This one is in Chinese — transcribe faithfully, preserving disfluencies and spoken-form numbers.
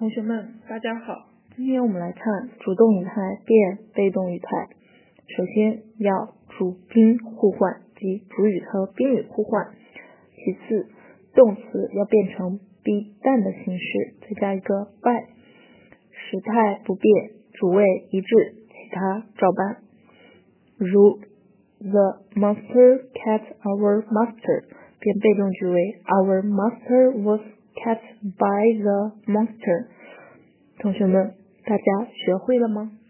同学们，大家好。今天我们来看主动语态变被动语态。首先要主宾互换，即主语和宾语互换。其次，动词要变成 be done 的形式，再加一个 by。时态不变，主谓一致，其他照搬。如 The monster kept our master， 变被动句为 Our master was kept by the monster。同学们，大家学会了吗？